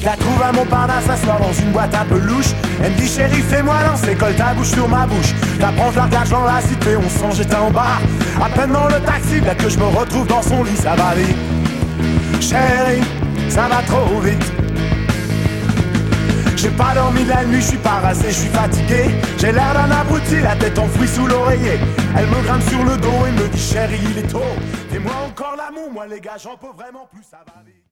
Je la trouve à Montparnasse, s'asseoir dans une boîte un peu louche. Elle me dit chérie fais-moi lancer, colle ta bouche sur ma bouche. J'apprends, je la regarde dans la cité, on sent j'étais en bar. À peine dans le taxi, là que je me retrouve dans son lit, ça va vite. Chérie, ça va trop vite. J'ai pas dormi la nuit, je suis pas rasé, je suis fatigué. J'ai l'air d'un abruti, la tête enfouie sous l'oreiller. Elle me grimpe sur le dos et me dit chérie il est tôt. Fais-moi encore l'amour, moi les gars j'en peux vraiment plus, ça va vite.